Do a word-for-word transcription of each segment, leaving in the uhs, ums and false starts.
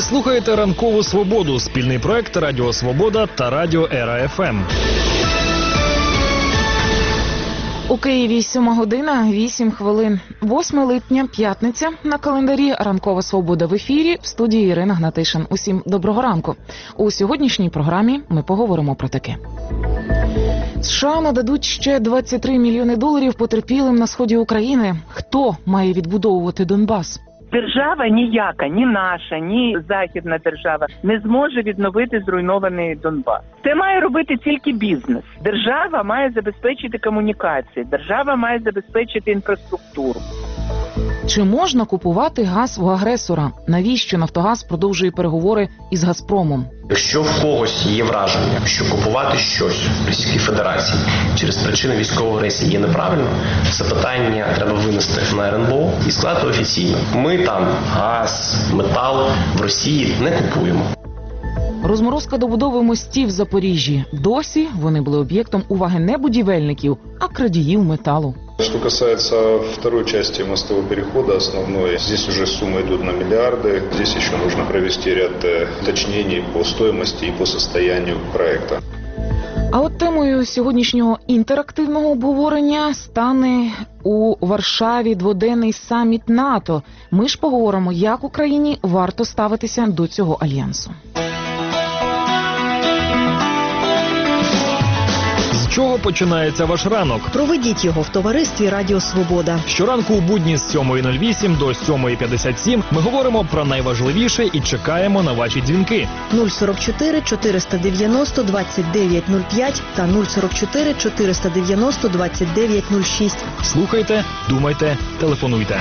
слухаєте «Ранкову свободу» – спільний проект Радіо Свобода та Радіо Ера Еф Ем. У Києві сьома година, вісім хвилин. восьме липня, п'ятниця. На календарі «Ранкова свобода» в ефірі. В студії Ірина Гнатишин. Усім доброго ранку. У сьогоднішній програмі ми поговоримо про таке. США нададуть ще двадцять три мільйони доларів потерпілим на сході України. Хто має відбудовувати Донбас? Держава ніяка, ні наша, ні західна держава не зможе відновити зруйнований Донбас. Це має робити тільки бізнес. Держава має забезпечити комунікації, держава має забезпечити інфраструктуру. Чи можна купувати газ у агресора? Навіщо «Нафтогаз» продовжує переговори із «Газпромом»? Якщо в когось є враження, що купувати щось в Російській Федерації через причини військової агресії є неправильно, це питання треба винести на ер ен бе о і сказати офіційно. Ми там газ, метал в Росії не купуємо. Розморозка добудови мостів в Запоріжжі. Досі вони були об'єктом уваги не будівельників, а крадіїв металу. Что касается второй части мостового перехода, основной, здесь уже суммы идут на миллиарды. Здесь еще нужно провести ряд уточнений по стоимости и по состоянию проекта. А от темою сьогоднішнього інтерактивного обговорення стане у Варшаві дводенний саміт НАТО. Ми ж поговоримо, як Україні варто ставитися до цього альянсу. З чого починається ваш ранок? Проведіть його в товаристві Радіо Свобода. Щоранку у будні з сьомої нуль вісім до сьомої п'ятдесят сім ми говоримо про найважливіше і чекаємо на ваші дзвінки. нуль сорок чотири чотириста дев'яносто двадцять дев'ять нуль п'ять та нуль сорок чотири чотириста дев'яносто двадцять дев'ять нуль шість. Слухайте, думайте, телефонуйте.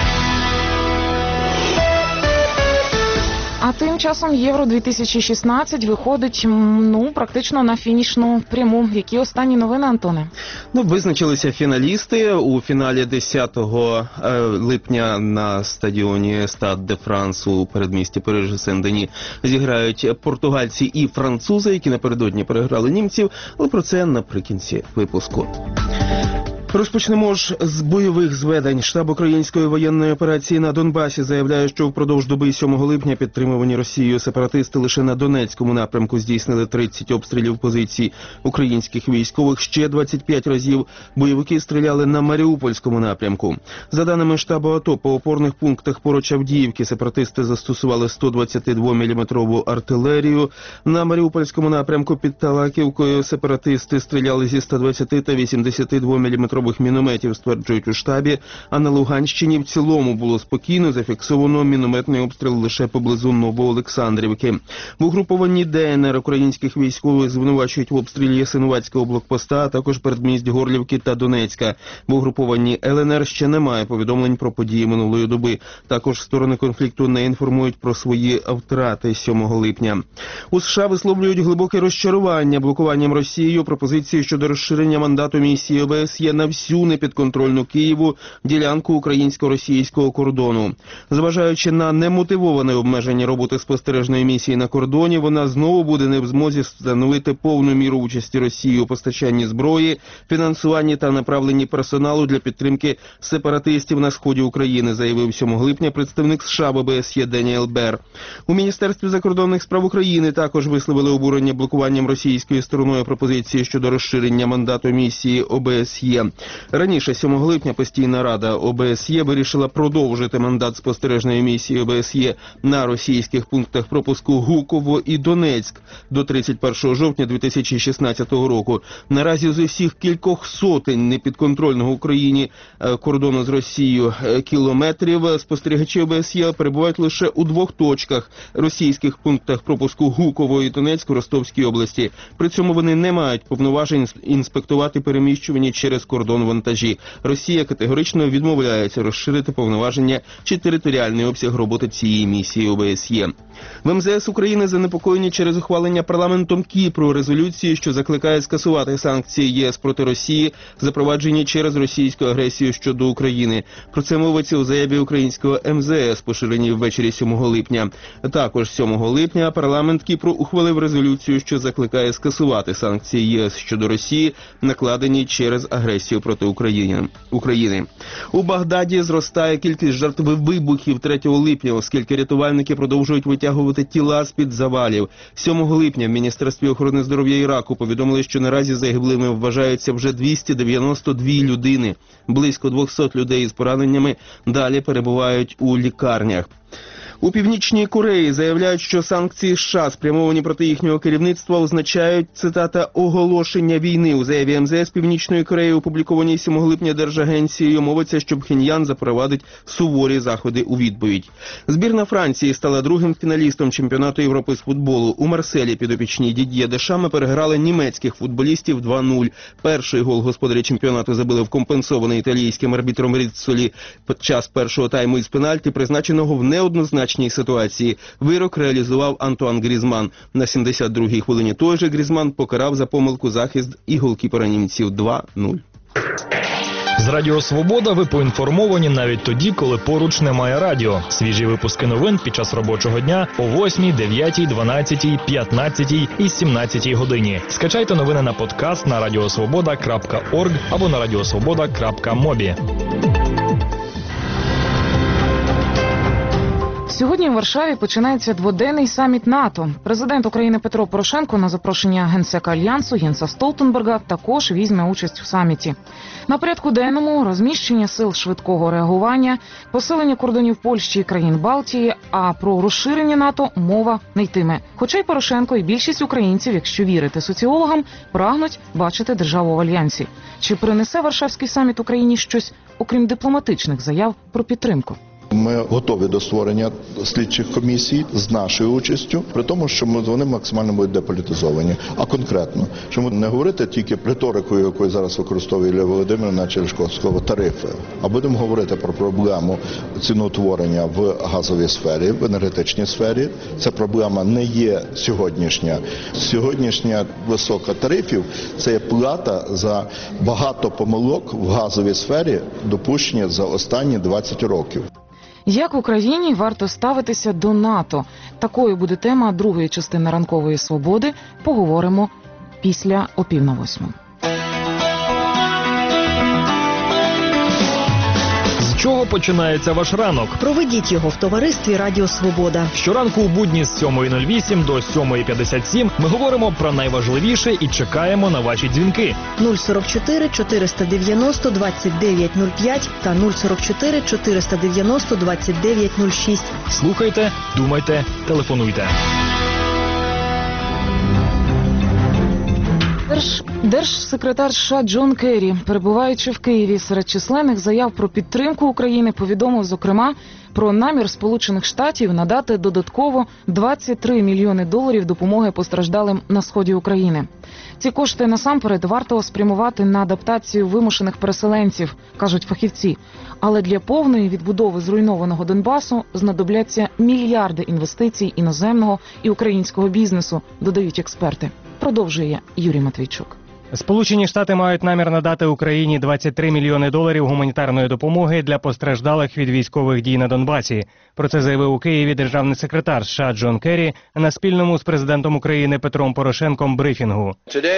А тим часом Євро дві тисячі шістнадцять виходить, ну, практично на фінішну пряму. Які останні новини, Антоне? Ну, визначилися фіналісти. У фіналі десятого липня на стадіоні Стад де Франс у передмісті Парижа Сен-Дені зіграють португальці і французи, які напередодні переграли німців, але про це наприкінці випуску. Розпочнемо ж з бойових зведень. Штаб української воєнної операції на Донбасі заявляє, що впродовж доби сьомого липня підтримувані Росією сепаратисти лише на Донецькому напрямку здійснили тридцять обстрілів позицій українських військових. Ще двадцять п'ять разів бойовики стріляли на Маріупольському напрямку. За даними штабу АТО, по опорних пунктах поруч Авдіївки сепаратисти застосували сто двадцятидвоміліметрову артилерію. На Маріупольському напрямку під Талаківкою сепаратисти стріляли зі ста двадцяти та вісімдесятидвоміліметрових мінометів, стверджують у штабі, а на Луганщині в цілому було спокійно, зафіксовано мінометний обстріл лише поблизу Новоолександрівки. В угрупованні Де Ен Ер українських військових звинувачують в обстрілі Ясинуватського блокпоста, а також передмість Горлівки та Донецька. В угрупованні Ел Ен Ер ще немає повідомлень про події минулої доби. Також сторони конфлікту не інформують про свої втрати сьомого липня. У США висловлюють глибоке розчарування блокуванням Росією пропозиції щодо розширення мандату місії О Б С Є на всю непідконтрольну Києву ділянку українсько-російського кордону. Зважаючи на немотивоване обмеження роботи спостережної місії на кордоні, вона знову буде не в змозі встановити повну міру участі Росії у постачанні зброї, фінансуванні та направленні персоналу для підтримки сепаратистів на сході України, заявив сьомого липня представник США в О Б С Є Деніел Бер. У Міністерстві закордонних справ України також висловили обурення блокуванням російською стороною пропозиції щодо розширення мандату місії О Б С Є. Раніше, сьомого липня, постійна рада О Б С Є вирішила продовжити мандат спостережної місії О Б С Є на російських пунктах пропуску Гуково і Донецьк до тридцять першого жовтня дві тисячі шістнадцятого року. Наразі з усіх кількох сотень непідконтрольного Україні кордону з Росією кілометрів спостерігачі О Б С Є перебувають лише у двох точках – російських пунктах пропуску Гуково і Донецьк у Ростовській області. При цьому вони не мають повноважень інспектувати переміщувані через кордон вантажі. Росія категорично відмовляється розширити повноваження чи територіальний обсяг роботи цієї місії О Б С Є. В Ем Зе Ес України занепокоєні через ухвалення парламентом Кіпру резолюції, що закликає скасувати санкції Є С проти Росії, запроваджені через російську агресію щодо України. Про це мовиться у заяві українського Ем Зе Ес, поширеній ввечері сьомого липня. Також сьомого липня парламент Кіпру ухвалив резолюцію, що закликає скасувати санкції Є С щодо Росії, накладені через агресію агресію проти України. України. У Багдаді зростає кількість жертв вибухів третього липня, оскільки рятувальники продовжують витягувати тіла з-під завалів. сьомого липня в Міністерстві охорони здоров'я Іраку повідомили, що наразі загиблими вважаються вже двісті дев'яносто дві людини. Близько двохсот людей з пораненнями далі перебувають у лікарнях. У Північній Кореї заявляють, що санкції США, спрямовані проти їхнього керівництва, означають, цитата, «оголошення війни». У заяві ем зе ес Північної Кореї, опублікованій сьомого липня Держагенцією, мовиться, що Пхеньян запровадить суворі заходи у відповідь. Збірна Франції стала другим фіналістом чемпіонату Європи з футболу. У Марселі підопічні Дід'є Дешама переграли німецьких футболістів два нуль. Перший гол господарі чемпіонату забили в компенсований італійським арбітром Ріццолі під час першого тайму із пенальті, призначеного в неоднозначній ситуації. Вирок реалізував Антуан Грізман. На сімдесят другій хвилині той же Грізман покарав за помилку захист і голкіпера німців два нуль. З Радіо Свобода ви поінформовані навіть тоді, коли поруч немає радіо. Свіжі випуски новин під час робочого дня о восьмій, дев'ятій, дванадцятій, п'ятнадцятій і сімнадцятій годині. Скачайте новини на подкаст на радіосвобода крапка орг або на радіосвобода крапка мобі. Сьогодні в Варшаві починається дводенний саміт НАТО. Президент України Петро Порошенко на запрошення генсека Альянсу Єнса Столтенберга також візьме участь у саміті. На порядку денному розміщення сил швидкого реагування, посилення кордонів Польщі і країн Балтії, а про розширення НАТО мова не йтиме. Хоча й Порошенко, і більшість українців, якщо вірити соціологам, прагнуть бачити державу в Альянсі. Чи принесе Варшавський саміт Україні щось, окрім дипломатичних заяв про підтримку? Ми готові до створення слідчих комісій з нашою участю, при тому, що ми, вони максимально будуть деполітизовані. А конкретно, щоб не говорити тільки риторикою, якою зараз використовує Ілля Володимирівна через слово тарифи, а будемо говорити про проблему ціноутворення в газовій сфері, в енергетичній сфері. Ця проблема не є сьогоднішня. Сьогоднішня висока тарифів – це є плата за багато помилок в газовій сфері, допущені за останні двадцять років. Як Україні варто ставитися до НАТО? Такою буде тема другої частини ранкової свободи. Поговоримо після о пів на восьму. З чого починається ваш ранок? Проведіть його в товаристві Радіо Свобода. Щоранку у будні з сьомої нуль вісім до сьомої п'ятдесят сім ми говоримо про найважливіше і чекаємо на ваші дзвінки. нуль сорок чотири чотириста дев'яносто двадцять дев'ять нуль п'ять та нуль сорок чотири чотириста дев'яносто двадцять дев'ять нуль шість. Слухайте, думайте, телефонуйте. Держ... Держсекретар США Джон Керрі, перебуваючи в Києві серед численних заяв про підтримку України, повідомив, зокрема, про намір Сполучених Штатів надати додатково двадцять три мільйони доларів допомоги постраждалим на сході України. Ці кошти насамперед варто спрямувати на адаптацію вимушених переселенців, кажуть фахівці. Але для повної відбудови зруйнованого Донбасу знадобляться мільярди інвестицій іноземного і українського бізнесу, додають експерти. Продовжує Юрій Матвійчук. Сполучені Штати мають намір надати Україні двадцять три мільйони доларів гуманітарної допомоги для постраждалих від військових дій на Донбасі. Про це заявив у Києві державний секретар США Джон Керрі на спільному з президентом України Петром Порошенком брифінгу.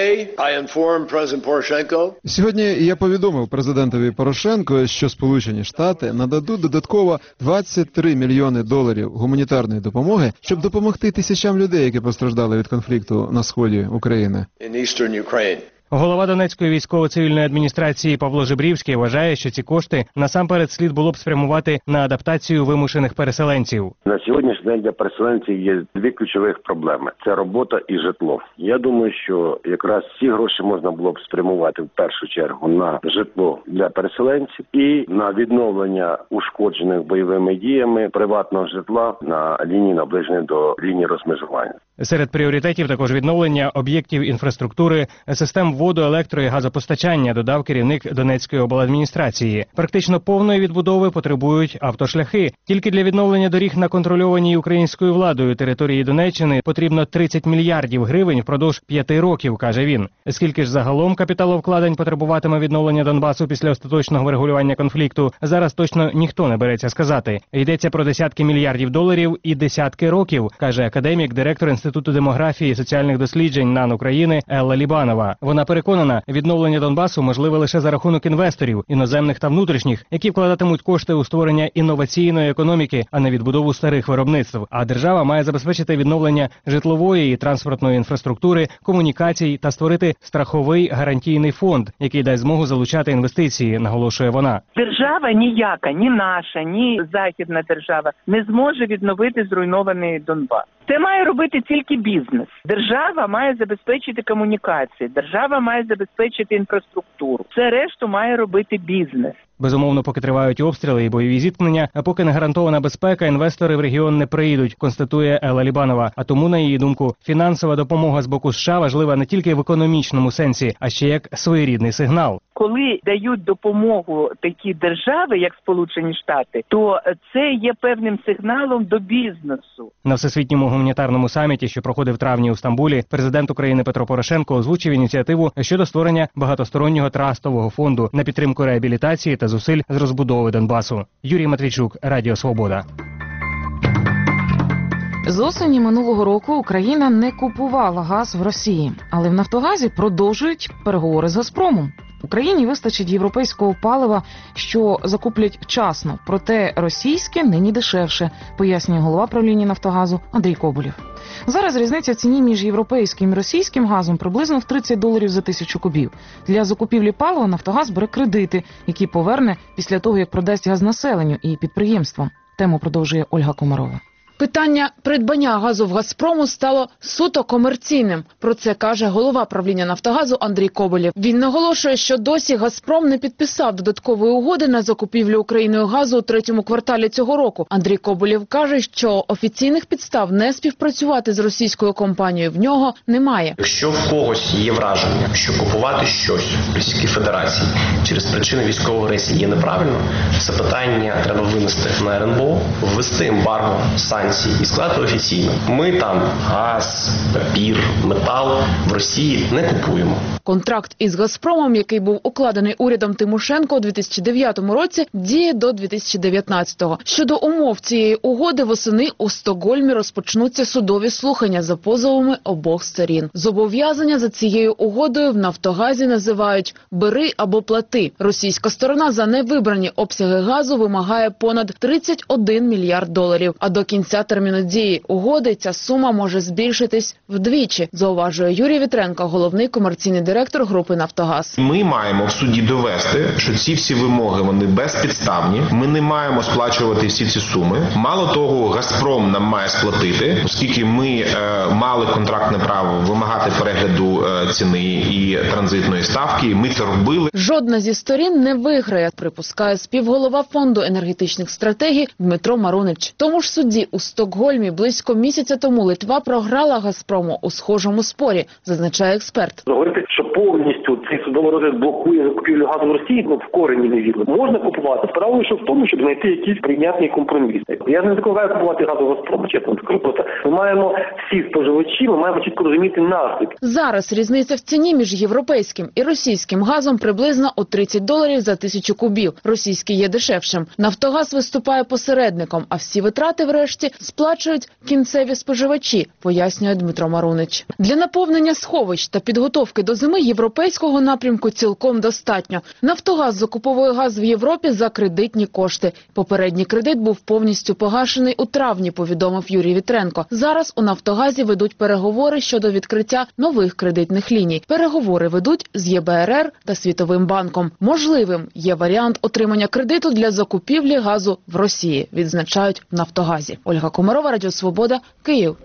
Сьогодні я повідомив президентові Порошенко, що Сполучені Штати нададуть додатково двадцять три мільйони доларів гуманітарної допомоги, щоб допомогти тисячам людей, які постраждали від конфлікту на сході України. Голова Донецької військово-цивільної адміністрації Павло Жебрівський вважає, що ці кошти насамперед слід було б спрямувати на адаптацію вимушених переселенців. На сьогоднішній день для переселенців є дві ключових проблеми – це робота і житло. Я думаю, що якраз ці гроші можна було б спрямувати в першу чергу на житло для переселенців і на відновлення ушкоджених бойовими діями приватного житла на лінії, наближеної до лінії розмежування. Серед пріоритетів також відновлення об'єктів інфраструктури, систем воду, електро- і газопостачання, додав керівник Донецької обладміністрації. Практично повної відбудови потребують автошляхи. Тільки для відновлення доріг на контрольованій українською владою території Донеччини потрібно тридцять мільярдів гривень впродовж п'яти років, каже він. Скільки ж загалом капіталовкладень потребуватиме відновлення Донбасу після остаточного врегулювання конфлікту, зараз точно ніхто не береться сказати. Йдеться про десятки мільярдів доларів і десятки років, каже академік, директор Інституту Інституту демографії і соціальних досліджень НАН України Елла Лібанова. Вона переконана, відновлення Донбасу можливе лише за рахунок інвесторів, іноземних та внутрішніх, які вкладатимуть кошти у створення інноваційної економіки, а не відбудову старих виробництв. А держава має забезпечити відновлення житлової і транспортної інфраструктури, комунікацій та створити страховий гарантійний фонд, який дасть змогу залучати інвестиції, наголошує вона. Держава ніяка, ні наша, ні західна держава не зможе відновити зруйнований Донбас. Це має робити тільки бізнес. Держава має забезпечити комунікації, держава має забезпечити інфраструктуру. Це решту має робити бізнес. Безумовно, поки тривають обстріли і бойові зіткнення, а поки не гарантована безпека, інвестори в регіон не приїдуть, констатує Елла Лібанова. А тому, на її думку, фінансова допомога з боку США важлива не тільки в економічному сенсі, а ще як своєрідний сигнал. Коли дають допомогу такі держави, як Сполучені Штати, то це є певним сигналом до бізнесу. На Всесвітньому гуманітарному саміті, що проходив в травні у Стамбулі, президент України Петро Порошенко озвучив ініціативу щодо створення багатостороннього трастового фонду на підтримку реабілітації та зусиль з розбудови Донбасу. Юрій Матвійчук, Радіо Свобода. З осені минулого року Україна не купувала газ в Росії, але в «Нафтогазі» продовжують переговори з «Газпромом». Україні вистачить європейського палива, що закуплять вчасно, проте російське нині дешевше, пояснює голова правління «Нафтогазу» Андрій Коболєв. Зараз різниця в ціні між європейським і російським газом приблизно в тридцять доларів за тисячу кубів. Для закупівлі палива «Нафтогаз» бере кредити, які поверне після того, як продасть газ населенню і підприємствам. Тему продовжує Ольга Комарова. Питання придбання газу в «Газпрому» стало суто комерційним. Про це каже голова правління «Нафтогазу» Андрій Коболєв. Він наголошує, що досі «Газпром» не підписав додаткової угоди на закупівлю Україною газу у третьому кварталі цього року. Андрій Коболєв каже, що офіційних підстав не співпрацювати з російською компанією в нього немає. Якщо в когось є враження, що купувати щось в Російській Федерації через причини військової агресії є неправильно, це питання треба винести на ер ен бе о, ввести ембарго, санкції і сказати офіційно. Ми там газ, папір, метал в Росії не купуємо. Контракт із «Газпромом», який був укладений урядом Тимошенко у дві тисячі дев'ятому році, діє до дві тисячі дев'ятнадцятого. Щодо умов цієї угоди, восени у Стокгольмі розпочнуться судові слухання за позовами обох сторін. Зобов'язання за цією угодою в «Нафтогазі» називають «бери або плати». Російська сторона за невибрані обсяги газу вимагає понад тридцять один мільярд доларів, а до кінця терміну дії угоди ця сума може збільшитись вдвічі, зауважує Юрій Вітренко, головний комерційний директор групи «Нафтогаз». Ми маємо в суді довести, що ці всі вимоги, вони безпідставні. Ми не маємо сплачувати всі ці суми. Мало того, «Газпром» нам має сплатити, оскільки ми е, мали контрактне право вимагати перегляду е, ціни і транзитної ставки. Ми це робили. Жодна зі сторін не виграє, припускає співголова фонду енергетичних стратегій Дмитро Марунич. Тому ж судді у Стокгольмі близько місяця тому Литва програла «Газпрому» у схожому спорі, зазначає експерт. Говорити, що повністю цей судовий розгляд блокує закупівлю газу в Росії, ну в корені не вірно. Можна купувати. Справа лише в тому, щоб знайти якийсь прийнятний компроміс. Я не закликаю купувати газу в «Газпрому», чесно скажу, просто ми маємо всі споживачі, ми маємо чітко розуміти наслідки. Зараз різниця в ціні між європейським і російським газом приблизно у тридцять доларів за тисячу кубів. Російський є дешевшим. «Нафтогаз» виступає посередником, а всі витрати врешті сплачують кінцеві споживачі, пояснює Дмитро Марунич. Для наповнення сховищ та підготовки до зими європейського напрямку цілком достатньо. «Нафтогаз» закуповує газ в Європі за кредитні кошти. Попередній кредит був повністю погашений у травні, повідомив Юрій Вітренко. Зараз у «Нафтогазі» ведуть переговори щодо відкриття нових кредитних ліній. Переговори ведуть з є бе ер ер та Світовим банком. Можливим є варіант отримання кредиту для закупівлі газу в Росії, відзначають в «Нафтогазі». Ольга Комарова, Радіо Свобода, Київ.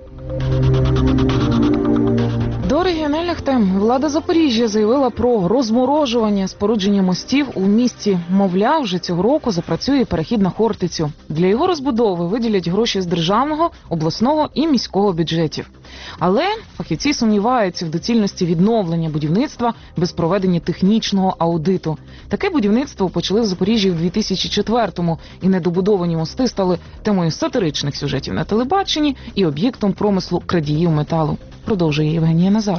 До регіональних тем. Влада Запоріжжя заявила про розморожування спорудження мостів у місті. Мовляв, вже цього року запрацює перехід на Хортицю. Для його розбудови виділять гроші з державного, обласного і міського бюджетів. Але фахівці сумніваються в доцільності відновлення будівництва без проведення технічного аудиту. Таке будівництво почали в Запоріжжі в дві тисячі четвертому, і недобудовані мости стали темою сатиричних сюжетів на телебаченні і об'єктом промислу крадіїв металу. Продовжує Євгенія Назарова.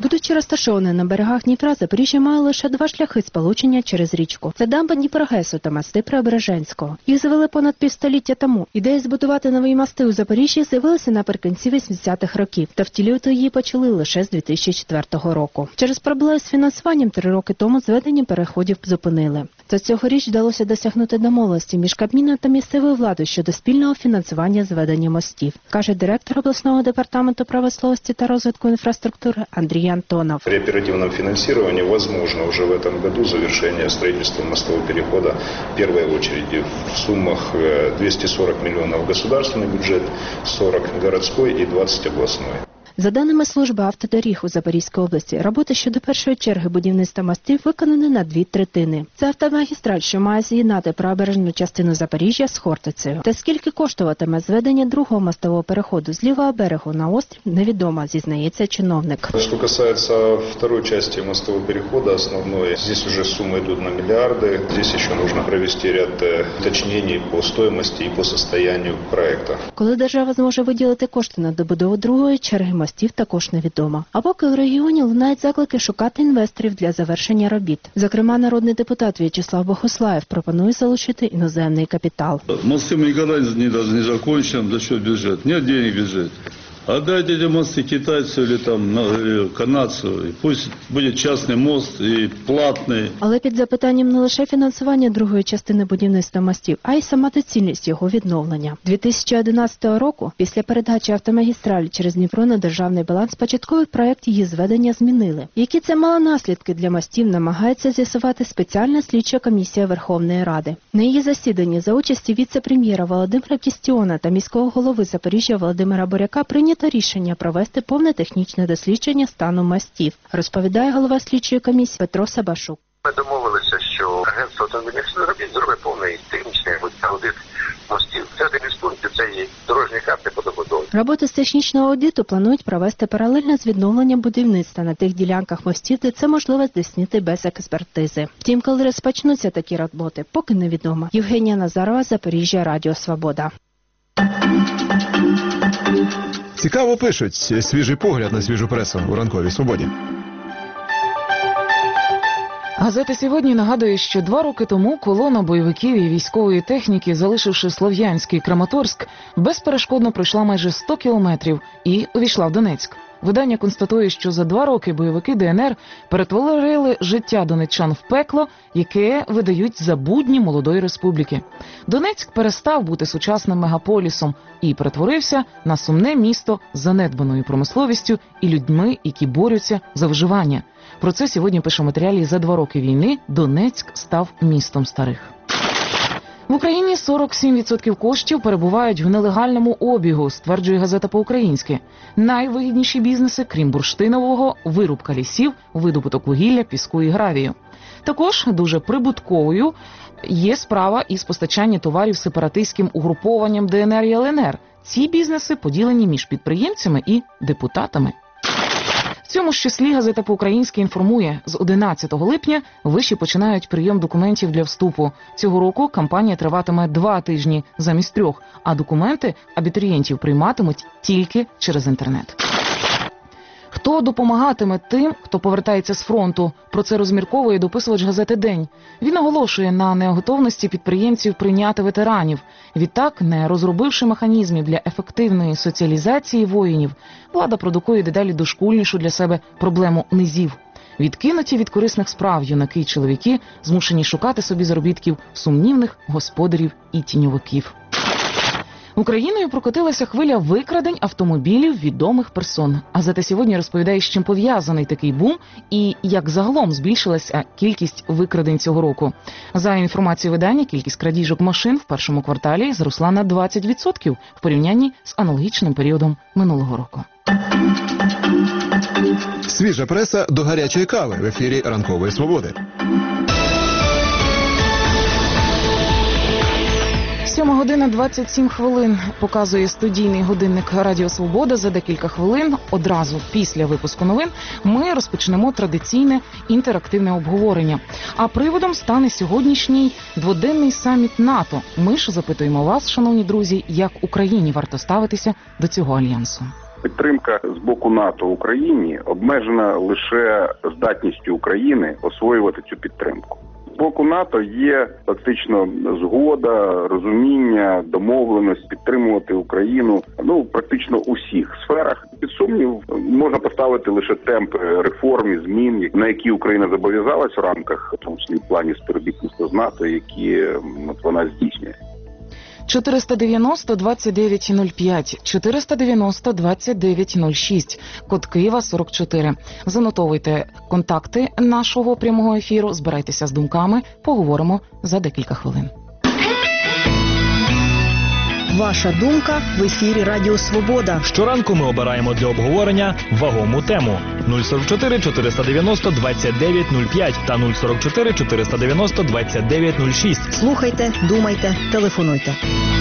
Будучи розташований на берегах Дніпра, Запоріжжя має лише два шляхи сполучення через річку. Це дамба Дніпрогесу та мости Преображенського. Їх звели понад півстоліття тому. Ідея збудувати нові мости у Запоріжжі з'явилася наприкінці вісімдесятих років, та втілювати її почали лише з дві тисячі четвертого року. Через проблеми з фінансуванням три роки тому зведення переходів зупинили. Та цьогоріч вдалося досягнути домовленості між Кабміном та місцевою владою щодо спільного фінансування зведення мостів, каже директор обласного департаменту промисловості та розвитку інфраструктури Андрій Антонов. При оперативном финансировании возможно уже в этом году завершение строительства мостового перехода в первой очереди в суммах двести сорок миллионов государственный бюджет, сорок городской и двадцать областной. За даними служби автодоріг у Запорізькій області, роботи щодо першої черги будівництва мостів виконані на дві третини. Це автомагістраль, що має з'єднати правобережну частину Запоріжжя з Хортицею. Та скільки коштуватиме зведення другого мостового переходу з лівого берегу на острів, невідомо, зізнається чиновник. Что касается второй части мостового перехода, основной, здесь уже суммы идут на миллиарды. Здесь еще нужно провести ряд уточнений по стоимости и по состоянию проекта. Коли держава зможе виділити кошти на добудову другої черги мостів, також невідомо. А поки в регіоні лунають заклики шукати інвесторів для завершення робіт. Зокрема, народний депутат В'ячеслав Богуслаєв пропонує залучити іноземний капітал. Мосты мы никогда не, даже не закончим, за счет бюджета. Нет денег в бюджете. Отдайте эти мосты китайцу или там или канадцу, и пусть будет частный мост и платный. Але під запитанням не лише фінансування другої частини будівництва мостів, а й сама доцільність його відновлення. дві тисячі одинадцятого року, після передачі автомагістралі через Дніпро на державний баланс, початковий проект її зведення змінили. Які це мало наслідки для мостів, намагається з'ясувати спеціальна слідча комісія Верховної Ради. На її засіданні за участі віце-прем'єра Володимира Кістіона та міського голови Запоріжжя Володимира Буряка прийнято рішення провести повне технічне дослідження стану мостів, розповідає голова слідчої комісії Петро Сабашук. Ми домовилися, що агентство автомобільних робіт зробить повний технічний аудит мостів. Це один із пунктів, це є дорожні карти по добудові. Роботи з технічного аудиту планують провести паралельно з відновленням будівництва на тих ділянках мостів, де це можливо здійснити без експертизи. Втім, коли розпочнуться такі роботи, поки невідомо. Євгенія Назарова, Запоріжжя, Радіо Свобода. Цікаво пишуть. Свіжий погляд на свіжу пресу у ранковій свободі. Газета «Сьогодні» нагадує, що два роки тому колона бойовиків і військової техніки, залишивши Слов'янськ і Краматорськ, безперешкодно пройшла майже сто кілометрів і увійшла в Донецьк. Видання констатує, що за два роки бойовики ДНР перетворили життя донеччан в пекло, яке видають за будні молодої республіки. Донецьк перестав бути сучасним мегаполісом і перетворився на сумне місто з занедбаною промисловістю і людьми, які борються за виживання. Про це сьогодні пише в матеріалі «За два роки війни Донецьк став містом старих». В Україні сорок сім відсотків коштів перебувають в нелегальному обігу, стверджує газета «По-українськи». Найвигідніші бізнеси, крім бурштинового, вирубка лісів, видобуток вугілля, піску і гравію. Також дуже прибутковою є справа із постачання товарів сепаратистським угрупованням ДНР і ЛНР. Ці бізнеси поділені між підприємцями і депутатами. В цьому ж числі газета «По-українськи» інформує, з одинадцятого липня виші починають прийом документів для вступу. Цього року кампанія триватиме два тижні замість трьох, а документи абітурієнтів прийматимуть тільки через інтернет. Хто допомагатиме тим, хто повертається з фронту? Про це розмірковує дописувач газети «День». Він наголошує на неготовності підприємців прийняти ветеранів. Відтак, не розробивши механізмів для ефективної соціалізації воїнів, влада продукує дедалі дошкульнішу для себе проблему низів. Відкинуті від корисних справ юнаки й чоловіки змушені шукати собі заробітків сумнівних господарів і тіньовиків. Україною прокотилася хвиля викрадень автомобілів відомих персон. Газета «Сьогодні» розповідає, з чим пов'язаний такий бум і як загалом збільшилася кількість викрадень цього року. За інформацією видання, кількість крадіжок машин в першому кварталі зросла на двадцять відсотків в порівнянні з аналогічним періодом минулого року. Свіжа преса до гарячої кави в ефірі «Ранкової свободи». Сьома година двадцять сім хвилин показує студійний годинник Радіо Свобода. За декілька хвилин, одразу після випуску новин, ми розпочнемо традиційне інтерактивне обговорення. А приводом стане сьогоднішній дводенний саміт НАТО. Ми ж запитуємо вас, шановні друзі, як Україні варто ставитися до цього альянсу. Підтримка з боку НАТО Україні обмежена лише здатністю України освоювати цю підтримку. З боку НАТО є фактично згода, розуміння, домовленість підтримувати Україну, ну, практично у всіх сферах. Під сумнів можна поставити лише темпи реформ і змін, на які Україна зобов'язалась в рамках, в тому числі в плані співробітництва з НАТО, які от, вона здійснює. чотириста дев'яносто двадцять дев'ять нуль п'ять, чотириста дев'яносто двадцять дев'ять нуль шість, код Києва сорок чотири. Занотовуйте контакти нашого прямого ефіру, збирайтеся з думками, поговоримо за декілька хвилин. Ваша думка в ефірі Радіо Свобода. Щоранку ми обираємо для обговорення вагому тему. нуль сорок чотири чотириста дев'яносто двадцять дев'ять нуль п'ять та нуль сорок чотири чотириста дев'яносто двадцять дев'ять нуль шість. Слухайте, думайте, телефонуйте.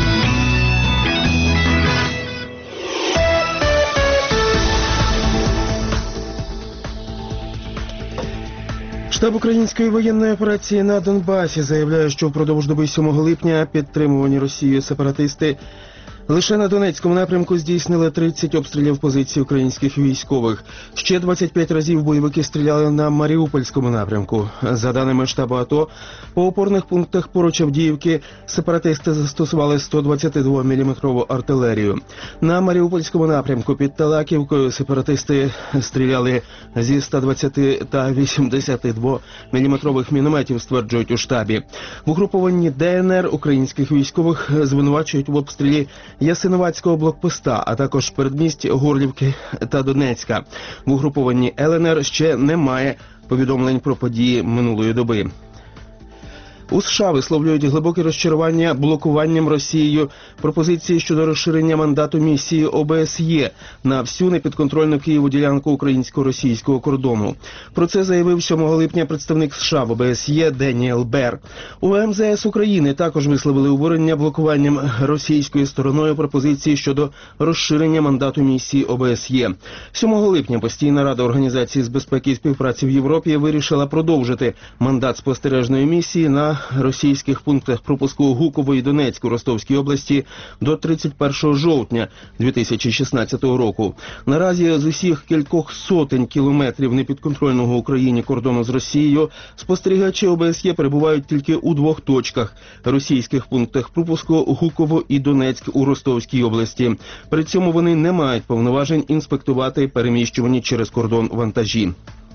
Штаб української воєнної операції на Донбасі заявляє, що впродовж доби сьомого липня підтримувані Росією сепаратисти лише на Донецькому напрямку здійснили тридцять обстрілів позицій українських військових. Ще двадцять п'ять разів бойовики стріляли на Маріупольському напрямку. За даними штабу АТО, по опорних пунктах поруч Авдіївки сепаратисти застосували сто двадцять два міліметрову артилерію. На Маріупольському напрямку під Талаківкою сепаратисти стріляли зі ста двадцяти та вісімдесяти двох міліметрових мінометів, стверджують у штабі. В угрупованні ДНР українських військових звинувачують в обстрілі Ясиновацького блокпоста, а також передмість Горлівки та Донецька. В угрупованні ЛНР ще немає повідомлень про події минулої доби. У США висловлюють глибоке розчарування блокуванням Росією пропозиції щодо розширення мандату місії О Б С Є на всю непідконтрольну Києву ділянку українсько-російського кордону. Про це заявив сьомого липня представник США в О Б С Є Деніел Бер. У М З С України також висловили обурення блокуванням російською стороною пропозиції щодо розширення мандату місії О Б С Є. сьомого липня постійна рада Організації з безпеки і співпраці в Європі вирішила продовжити мандат спостережної місії на російських пунктах пропуску Гуково і Донецьку Ростовській області до тридцять першого жовтня дві тисячі шістнадцятого року. Наразі з усіх кількох сотень кілометрів непідконтрольного Україні кордону з Росією спостерігачі О Б С Є перебувають тільки у двох точках – російських пунктах пропуску Гуково і Донецьк у Ростовській області. При цьому вони не мають повноважень інспектувати переміщувані через кордон вантажі.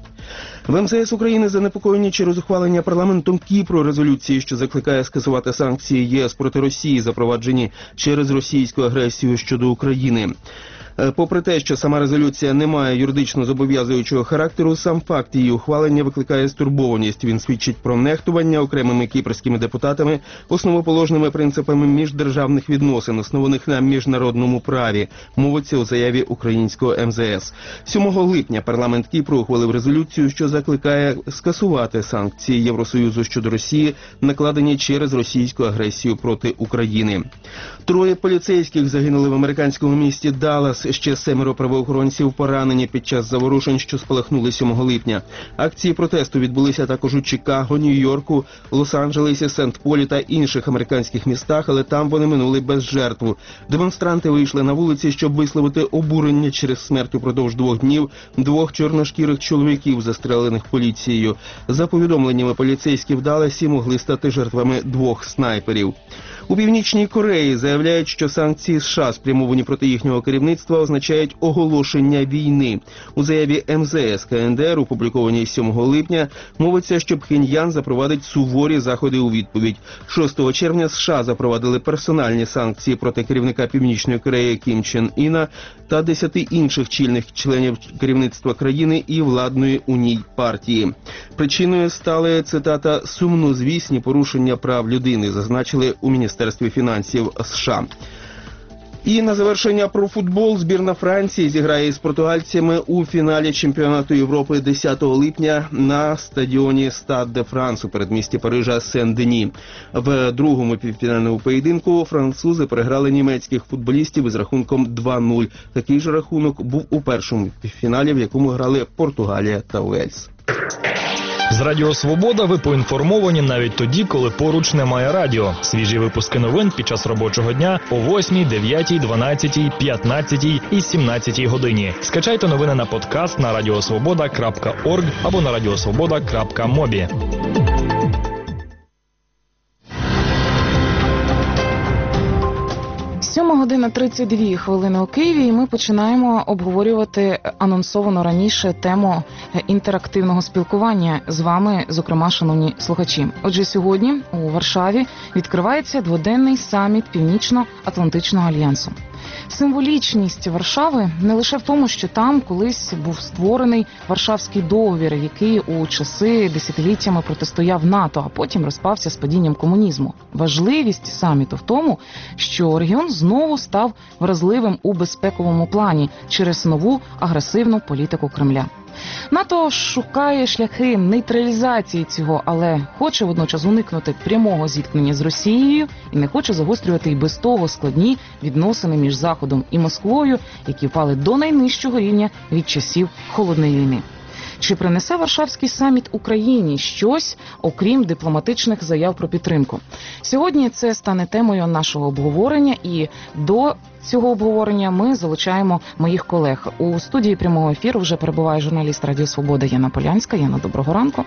В М З С України занепокоєні через ухвалення парламентом Кіпру резолюції, що закликає скасувати санкції Є С проти Росії, запроваджені через російську агресію щодо України. Попри те, що сама резолюція не має юридично зобов'язуючого характеру, сам факт її ухвалення викликає стурбованість. Він свідчить про нехтування окремими кіпрськими депутатами основоположними принципами міждержавних відносин, основаних на міжнародному праві, мовиться у заяві українського М З С. сьомого липня парламент Кіпру ухвалив резолюцію, що закликає скасувати санкції Євросоюзу щодо Росії, накладені через російську агресію проти України. Троє поліцейських загинули в американському місті Даллас. Ще семеро правоохоронців поранені під час заворушень, що спалахнули сьомого липня. Акції протесту відбулися також у Чикаго, Нью-Йорку, Лос-Анджелесі, Сент-Полі та інших американських містах, але там вони минули без жертв. Демонстранти вийшли на вулиці, щоб висловити обурення через смерть упродовж двох днів двох чорношкірих чоловіків, застрелених поліцією. За повідомленнями поліцейських в Далласі могли стати жертвами двох снайперів. У Північній Кореї заявляють, що санкції США, спрямовані проти їхнього керівництва, означають оголошення війни. У заяві М З С К Н Д Р, опублікованій сьомого липня, мовиться, що Пхеньян запровадить суворі заходи у відповідь. шостого червня США запровадили персональні санкції проти керівника Північної Кореї Кім Чен Іна та десяти інших чільних членів керівництва країни і владної у ній партії. Причиною стали, цитата, «сумнозвісні порушення прав людини», зазначили у Міністерстві фінансів США. І на завершення про футбол. Збірна Франції зіграє із португальцями у фіналі чемпіонату Європи десятого липня на стадіоні Стад де Франс у передмісті Парижа Сен-Дені. В другому півфінальному поєдинку французи переграли німецьких футболістів із рахунком два нуль. Такий же рахунок був у першому півфіналі, в якому грали Португалія та Уельс. З Радіо Свобода ви поінформовані навіть тоді, коли поруч немає радіо. Свіжі випуски новин під час робочого дня о восьмій, дев'ятій, дванадцятій, п'ятнадцятій і сімнадцятій годині. Скачайте новини на подкаст на радіосвобода крапка орг або на радіосвобода крапка мобі. сьома година тридцять дві хвилини у Києві, і ми починаємо обговорювати анонсовану раніше тему інтерактивного спілкування з вами, зокрема, шановні слухачі. Отже, сьогодні у Варшаві відкривається дводенний саміт Північно-Атлантичного альянсу. Символічність Варшави не лише в тому, що там колись був створений Варшавський договір, який у часи десятиліттями протистояв НАТО, а потім розпався з падінням комунізму. Важливість саміту в тому, що регіон знову став вразливим у безпековому плані через нову агресивну політику Кремля. НАТО шукає шляхи нейтралізації цього, але хоче водночас уникнути прямого зіткнення з Росією і не хоче загострювати й без того складні відносини між Заходом і Москвою, які впали до найнижчого рівня від часів Холодної війни. Чи принесе Варшавський саміт Україні щось, окрім дипломатичних заяв про підтримку? Сьогодні це стане темою нашого обговорення, і до цього обговорення ми залучаємо моїх колег. У студії прямого ефіру вже перебуває журналіст Радіо Свобода Яна Полянська. Яна, доброго ранку.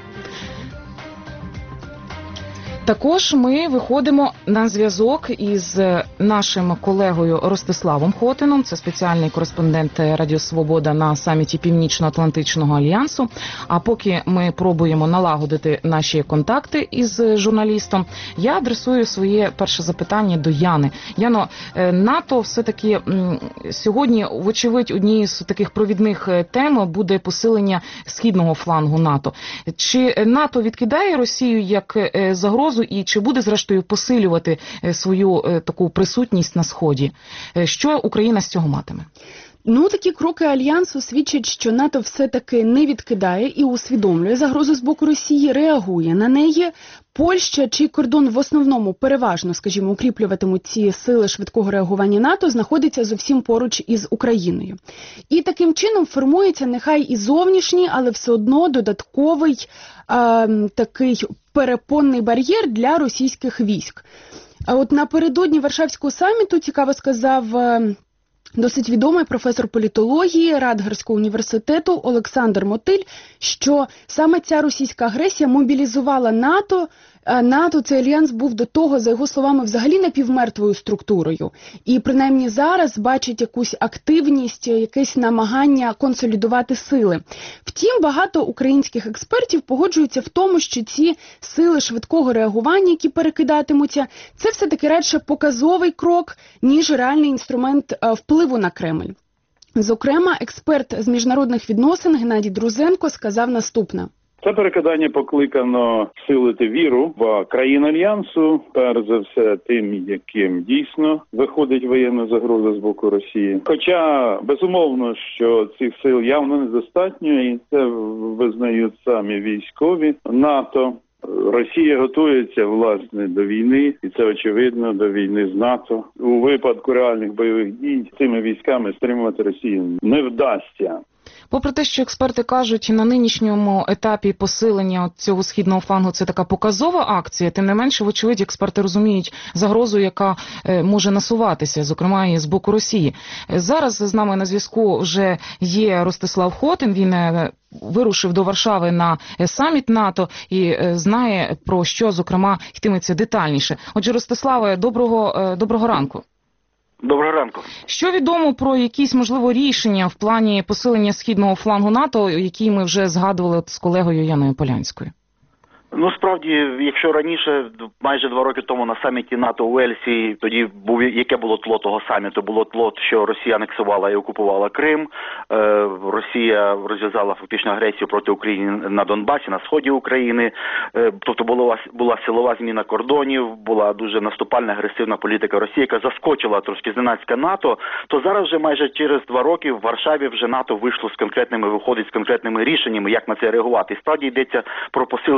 Також ми виходимо на зв'язок із нашим колегою Ростиславом Хотином, це спеціальний кореспондент Радіо Свобода на саміті Північно-Атлантичного альянсу. А поки ми пробуємо налагодити наші контакти із журналістом, я адресую своє перше запитання до Яни. Яно, НАТО все-таки сьогодні, вочевидь, однією з таких провідних тем буде посилення східного флангу НАТО. Чи НАТО відкидає Росію як загрозу і чи буде, зрештою, посилювати свою таку присутність на Сході? Що Україна з цього матиме? Ну, такі кроки Альянсу свідчать, що НАТО все-таки не відкидає і усвідомлює загрозу з боку Росії, реагує на неї. Польща, чий кордон в основному переважно, скажімо, укріплюватимуть ці сили швидкого реагування НАТО, знаходиться зовсім поруч із Україною. І таким чином формується нехай і зовнішній, але все одно додатковий е, такий перепонний бар'єр для російських військ. А от напередодні Варшавського саміту, цікаво сказав е, досить відомий професор політології Радгарського університету Олександр Мотиль, що саме ця російська агресія мобілізувала НАТО. А НАТО, цей альянс був до того, за його словами, взагалі напівмертвою структурою. І принаймні зараз бачить якусь активність, якесь намагання консолідувати сили. Втім, багато українських експертів погоджуються в тому, що ці сили швидкого реагування, які перекидатимуться, це все-таки радше показовий крок, ніж реальний інструмент впливу на Кремль. Зокрема, експерт з міжнародних відносин Геннадій Друзенко сказав наступне. Це перекидання покликано силити віру в країн Альянсу, перш за все тим, яким дійсно виходить воєнна загроза з боку Росії. Хоча, безумовно, що цих сил явно недостатньо, і це визнають самі військові НАТО. Росія готується, власне, до війни, і це очевидно, до війни з НАТО. У випадку реальних бойових дій цими військами стримувати Росію не вдасться. Попри те, що експерти кажуть, на нинішньому етапі посилення цього східного флангу це така показова акція, тим не менше, вочевидь, експерти розуміють загрозу, яка може насуватися, зокрема і з боку Росії. Зараз з нами на зв'язку вже є Ростислав Хотин, він вирушив до Варшави на саміт НАТО і знає, про що, зокрема, йтиметься детальніше. Отже, Ростиславе, доброго, доброго ранку. Доброго ранку. Що відомо про якісь, можливо, рішення в плані посилення східного флангу НАТО, які ми вже згадували з колегою Яною Полянською? Ну, справді, якщо раніше, майже два роки тому на саміті НАТО у Ельсі, тоді був, яке було тло того саміту? Було тло, що Росія анексувала і окупувала Крим, е, Росія розв'язала фактично агресію проти України на Донбасі, на сході України, е, тобто була, була силова зміна кордонів, була дуже наступальна, агресивна політика Росії, яка заскочила трошки зненацька НАТО, то зараз вже майже через два роки в Варшаві вже НАТО вийшло з конкретними, виходить з конкретними рішеннями, як на це реагувати. І справді йдеться про посилення цього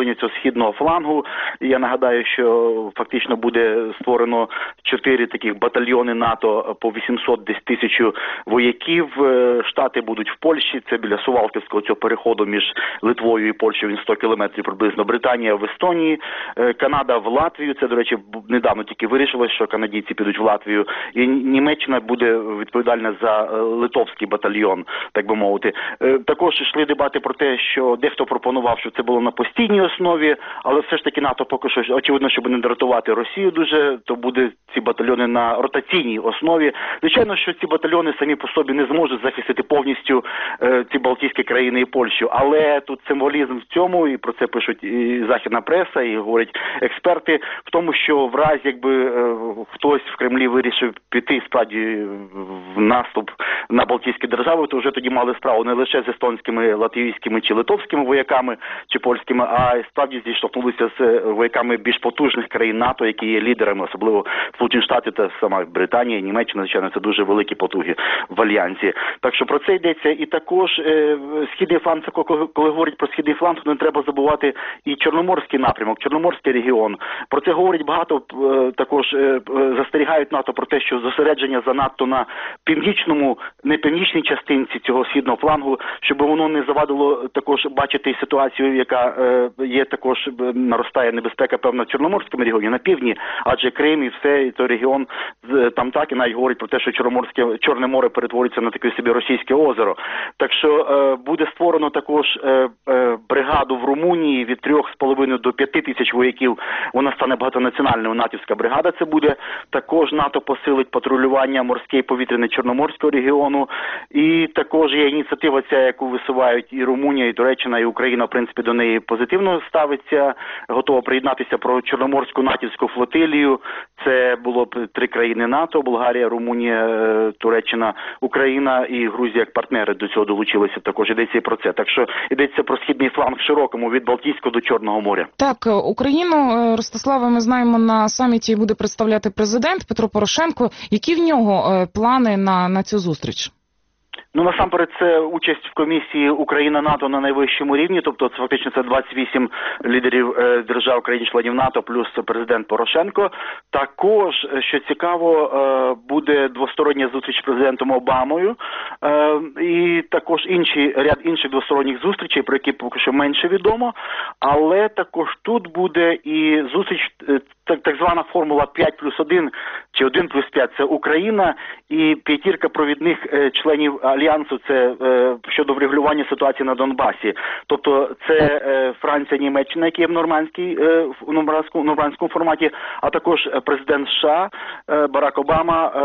східного флангу. Я нагадаю, що фактично буде створено чотири таких батальйони НАТО по вісімсот десь тисячу вояків. Штати будуть в Польщі, це біля Сувалківського цього переходу між Литвою і Польщею, він сто кілометрів приблизно. Британія в Естонії, Канада в Латвію, це, до речі, недавно тільки вирішилось, що канадійці підуть в Латвію. І Німеччина буде відповідальна за литовський батальйон, так би мовити. Також йшли дебати про те, що дехто пропонував, що це було на постійній основі, але все ж таки НАТО поки що, очевидно, щоб не дратувати Росію дуже, то буде ці батальйони на ротаційній основі. Звичайно, що ці батальйони самі по собі не зможуть захистити повністю е, ці Балтійські країни і Польщу, але тут символізм в цьому, і про це пишуть і західна преса, і говорять експерти, в тому, що в разі, якби е, хтось в Кремлі вирішив піти справді в наступ на Балтійські держави, то вже тоді мали справу не лише з естонськими, латвійськими чи литовськими вояками, чи польськими, а й справді зіштовхнулися з вояками більш потужних країн НАТО, які є лідерами, особливо Сполучені Штати та сама Британія, Німеччина, звичайно, це дуже великі потуги в альянсі. Так що про це йдеться. І також е, східний фланг, коли, коли говорять про східний фланг, то не треба забувати і Чорноморський напрямок, Чорноморський регіон. Про це говорять багато, е, також е, застерігають НАТО про те, що зосередження занадто на північному, не північній частинці цього східного флангу, щоб воно не завадило також бачити ситуацію, яка е, є також, наростає небезпека, певна, в Чорноморському регіоні, на півдні, адже Крим і все, і той регіон, там так і навіть говорять про те, що Чорноморське, Чорне море перетвориться на таке собі російське озеро. Так що е, буде створено також е, е, бригаду в Румунії від трьох з половиною до п'яти тисяч вояків. Вона стане багатонаціональною натівська бригада. Це буде. Також НАТО посилить патрулювання морське і повітряне Чорноморського регіону. І також є ініціатива ця, яку висувають і Румунія, і Туреччина, і Україна, в принципі, до неї позитивно ставиться, готова приєднатися про Чорноморську натівську флотилію. Це було б три країни НАТО: Болгарія, Румунія, Туреччина, Україна і Грузія як партнери до цього долучилися. Також йдеться і про це. Так що йдеться про східний фланг в широкому, від Балтійського до Чорного моря. Так, Україну, Ростиславе, ми знаємо, на саміті буде представляти президент Петро Порошенко. Які в нього плани на, на цю зустріч? Ну, насамперед, це участь в комісії Україна-НАТО на найвищому рівні, тобто це фактично це двадцять вісім лідерів е, держав країн-членів НАТО плюс президент Порошенко. Також, що цікаво, е, буде двостороння зустріч з президентом Обамою е, і також інші, ряд інших двосторонніх зустрічей, про які поки що менше відомо, але також тут буде і зустріч, е, так, так звана формула п'ять плюс один чи один плюс п'ять, це Україна і п'ятірка провідних е, членів Альянсу, це е, щодо врегулювання ситуації на Донбасі. Тобто це е, Франція, Німеччина, які є в нормандській, е, в нормандському, нормандському форматі, а також президент США е, Барак Обама, е,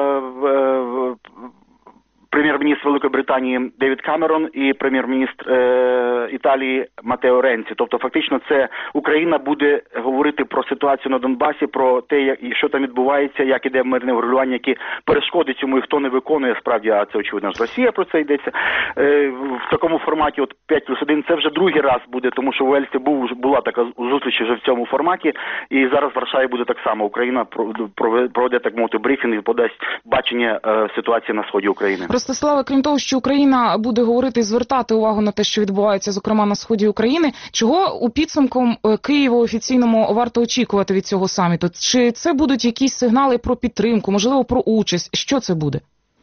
е, прем'єр-міністр Великої Британії Девід Камерон і прем'єр-міністр е, Італії Матео Ренці. Тобто фактично це Україна буде говорити про ситуацію на Донбасі, про те, як, що там відбувається, як іде мирне врегулювання, які перешкоди цьому і хто не виконує справді, а це очевидно ж Росія, про це йдеться. Е, в такому форматі от п'ять плюс один це вже другий раз буде, тому що в Уельсі був, була така зустріч вже в цьому форматі, і зараз в Варшаві буде так само. Україна проведе, так мовити, брифінг і подасть бачення е, ситуації на сході України. Ростиславе, крім того, що Україна буде говорити і звертати увагу на те, що відбувається, зокрема, на сході України, чого у підсумку Києву офіційному варто очікувати від цього саміту? Чи це будуть якісь сигнали про підтримку, можливо, про участь? Що це буде?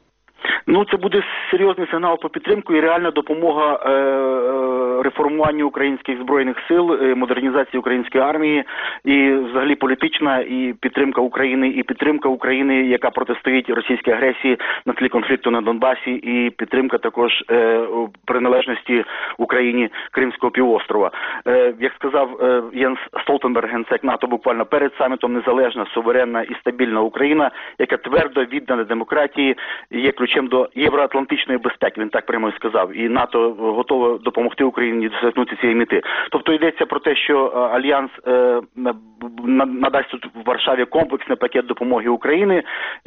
Ну, це буде серйозний сигнал по підтримку і реальна допомога е, реформуванню українських збройних сил, е, модернізації української армії і взагалі політична і підтримка України, і підтримка України, яка протистоїть російській агресії на тлі конфлікту на Донбасі, і підтримка також е, приналежності Україні Кримського півострова. Е, як сказав е, Єнс Столтенберг, генсек НАТО, буквально перед самітом, незалежна, суверенна і стабільна Україна, яка твердо віддана демократії, є ключем до євроатлантичної безпеки, він так прямо і сказав. І НАТО готове допомогти Україні досягнути цієї мети. Тобто йдеться про те, що Альянс е, надасть тут в Варшаві комплексний пакет допомоги Україні,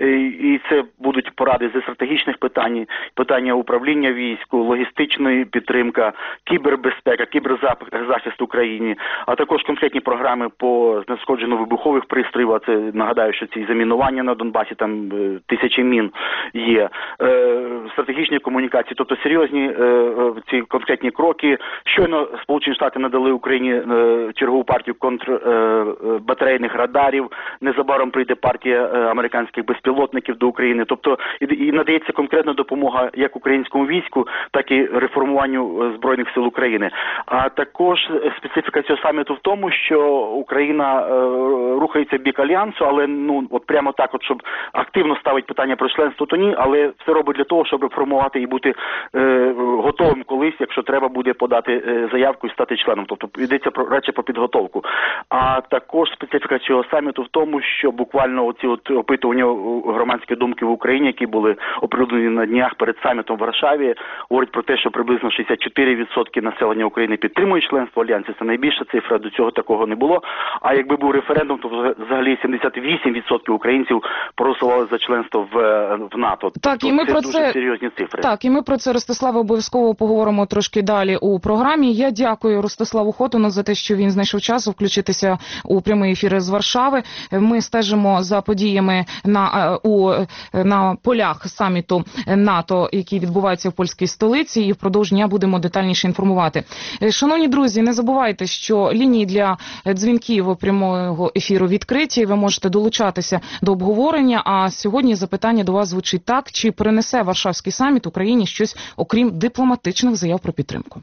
і це будуть поради зі стратегічних питань, питання управління війську, логістичної підтримка, кібербезпека, кіберзахист Україні, а також конкретні програми по знешкодженню вибухових пристроїв, а це, нагадаю, що ці замінування на Донбасі, там тисячі мін є. стратегічні комунікації, тобто серйозні ці конкретні кроки. Щойно Сполучені Штати надали Україні чергову партію контрбатарейних радарів, незабаром прийде партія американських безпілотників до України, тобто і надається конкретна допомога як українському війську, так і реформуванню Збройних сил України. А також специфіка цього саміту в тому, що Україна е, рухається в бік Альянсу, але ну от прямо так, от щоб активно ставить питання про членство, то ні, але все робить для того, щоб реформувати і бути е, готовим колись, якщо треба буде подати е, заявку і стати членом. Тобто йдеться про радше про підготовку. А також специфіка цього саміту в тому, що буквально оці от опитування громадської думки в Україні, які були оприлюднені на днях перед самітом в Варшаві, говорять про те, що приблизно шістдесят чотири відсотки населення України підтримує членство в Альянсі. Це найбільша цифра, до цього такого не було. А якби був референдум, то взагалі сімдесят вісім відсотків українців проголосували за членство в, в НАТО. Так, тобто і ми це про дуже це серйозні цифри. Так, і ми про це, Ростиславе, обов'язково поговоримо трошки далі у програмі. Я дякую Ростиславу Хотуну за те, що він знайшов часу включитися у прямий ефір з Варшави. Ми стежимо за подіями на у на полях саміту НАТО, які відбуваються в польській столиці, і впродовж дня будемо детальніше інформувати. Шановні друзі, не забувайте, що лінії для дзвінків прямого ефіру відкриті. Ви можете долучатися до обговорення. А сьогодні запитання до вас звучить так: чи принесе Варшавський саміт Україні щось, окрім дипломатичних заяв про підтримку?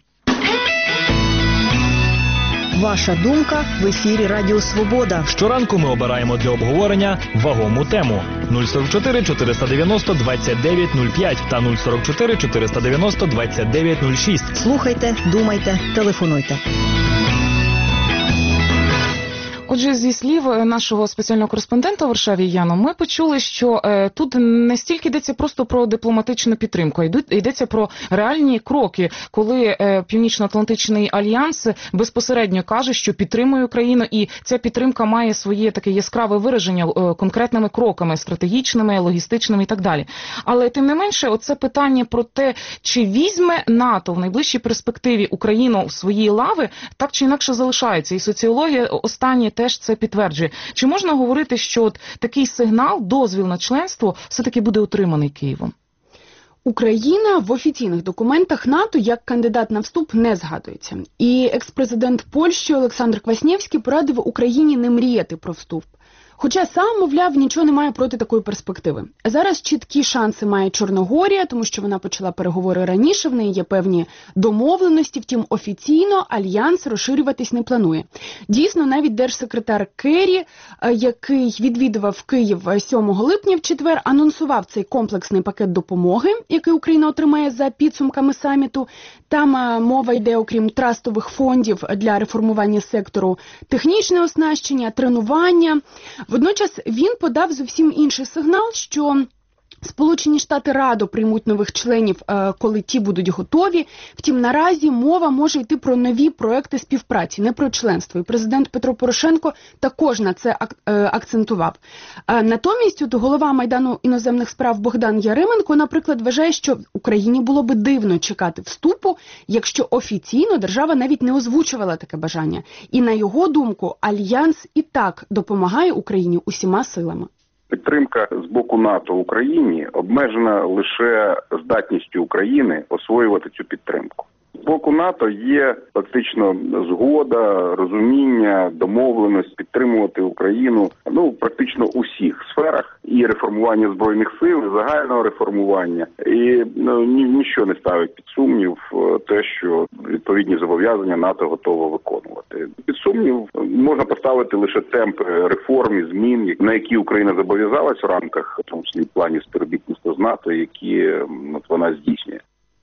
Ваша думка в ефірі Радіо Свобода. Щоранку ми обираємо для обговорення вагому тему. нуль сорок чотири чотириста дев'яносто двадцять дев'ять нуль п'ять та нуль сорок чотири чотириста дев'яносто двадцять дев'ять нуль шість. Слухайте, думайте, телефонуйте. Отже, зі слів нашого спеціального кореспондента у Варшаві Яну, ми почули, що е, тут не стільки йдеться просто про дипломатичну підтримку, а йдеться про реальні кроки, коли е, Північно-Атлантичний альянс безпосередньо каже, що підтримує Україну, і ця підтримка має своє таке яскраве вираження е, конкретними кроками, стратегічними, логістичними і так далі. Але тим не менше, оце питання про те, чи візьме НАТО в найближчій перспективі Україну в свої лави, так чи інакше залишається. І соціологія останні теж це підтверджує. Чи можна говорити, що от такий сигнал, дозвіл на членство, все-таки буде отриманий Києвом? Україна в офіційних документах НАТО як кандидат на вступ не згадується. І екс-президент Польщі Олександр Кваснєвський порадив Україні не мріяти про вступ. Хоча сам, мовляв, нічого не має проти такої перспективи. Зараз чіткі шанси має Чорногорія, тому що вона почала переговори раніше, в неї є певні домовленості, втім офіційно Альянс розширюватись не планує. Дійсно, навіть держсекретар Керрі, який відвідував Київ сьомого липня в четвер, анонсував цей комплексний пакет допомоги, який Україна отримає за підсумками саміту. Там мова йде, окрім трастових фондів для реформування сектору, технічне оснащення, тренування. Водночас він подав зовсім інший сигнал, що Сполучені Штати радо приймуть нових членів, коли ті будуть готові. Втім, наразі мова може йти про нові проекти співпраці, не про членство. І президент Петро Порошенко також на це акцентував. Натомість, от голова Майдану іноземних справ Богдан Яременко, наприклад, вважає, що Україні було би дивно чекати вступу, якщо офіційно держава навіть не озвучувала таке бажання. І на його думку, Альянс і так допомагає Україні усіма силами. Підтримка з боку НАТО Україні обмежена лише здатністю України освоювати цю підтримку. З боку НАТО є фактично згода, розуміння, домовленість підтримувати Україну ну практично у всіх сферах і реформування Збройних сил, і загального реформування. І ну, ні, ніщо не ставить під сумнів те, що відповідні зобов'язання НАТО готово виконувати. Під сумнів можна поставити лише темп реформ і змін, на які Україна зобов'язалась в рамках, в тому числі плані співробітництва з НАТО, які от, вона здійснює.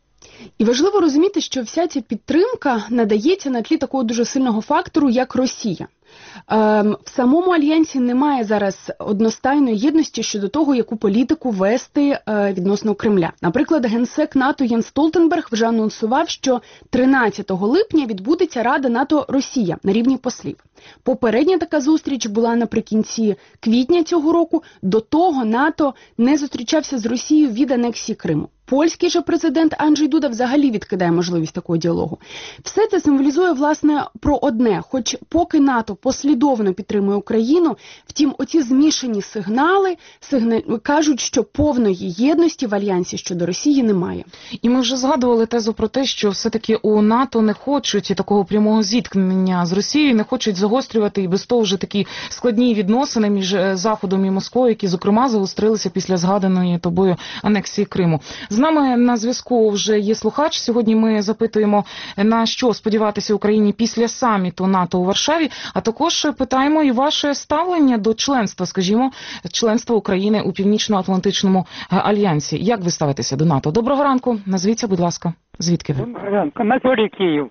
І важливо розуміти, що вся ця підтримка надається на тлі такого дуже сильного фактору, як Росія. Ем, в самому Альянсі немає зараз одностайної єдності щодо того, яку політику вести е, відносно Кремля. Наприклад, генсек НАТО Єнс Столтенберг вже анонсував, що тринадцятого липня відбудеться Рада НАТО-Росія на рівні послів. Попередня така зустріч була наприкінці квітня цього року. До того НАТО не зустрічався з Росією від анексії Криму. Польський же президент Анджей Дуда взагалі відкидає можливість такого діалогу. Все це символізує, власне, про одне. Хоч поки НАТО послідовно підтримує Україну. Втім, оці змішані сигнали, сигнали кажуть, що повної єдності в альянсі щодо Росії немає. І ми вже згадували тезу про те, що все-таки у НАТО не хочуть такого прямого зіткнення з Росією, не хочуть загострювати і без того вже такі складні відносини між Заходом і Москвою, які, зокрема, загострилися після згаданої тобою анексії Криму. З нами на зв'язку вже є слухач. Сьогодні ми запитуємо, на що сподіватися Україні після саміту НАТО у Варшаві, а також питаємо і ваше ставлення до членства, скажімо, членства України у Північно-Атлантичному альянсі. Як ви ставитеся до НАТО? Доброго ранку. Назвіться, будь ласка. Звідки ви? Доброго ранку. Анатолій, Київ.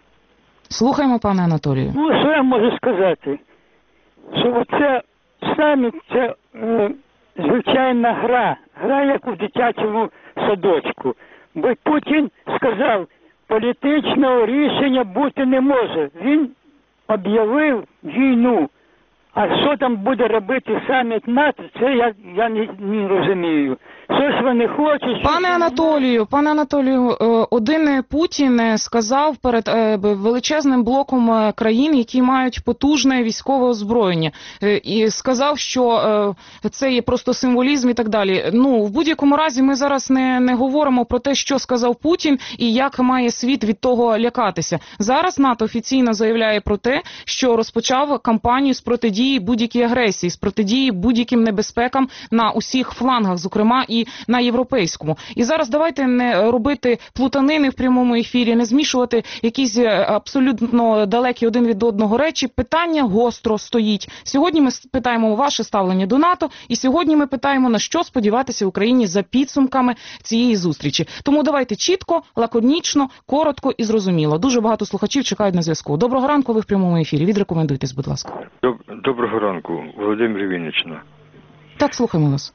Слухаємо, пане Анатолію. Ну, що я можу сказати? Що оце саміт – це е, звичайна гра. Гра, як у дитячому садочку. Бо Путін сказав, політичного рішення бути не може. Він об'явив війну. А що там буде робити саміт НАТО, це я, я не, не розумію. Щось вони хочуть... Пане Анатолію, пане Анатолію, один Путін сказав перед величезним блоком країн, які мають потужне військове озброєння, і сказав, що це є просто символізм і так далі. Ну, в будь-якому разі ми зараз не, не говоримо про те, що сказав Путін і як має світ від того лякатися. Зараз НАТО офіційно заявляє про те, що розпочав кампанію з протидії будь-якій агресії, з протидії будь-яким небезпекам на усіх флангах, зокрема і на європейському. І зараз давайте не робити плутанини в прямому ефірі, не змішувати якісь абсолютно далекі один від одного речі. Питання гостро стоїть. Сьогодні ми питаємо ваше ставлення до НАТО, і сьогодні ми питаємо, на що сподіватися Україні за підсумками цієї зустрічі. Тому давайте чітко, лаконічно, коротко і зрозуміло. Дуже багато слухачів чекають на зв'язку. Доброго ранку, ви в прямому ефірі. Відрекомендуйтесь, будь ласка. Доброго ранку, Володимир Вінниччина. Так, слухаємо вас.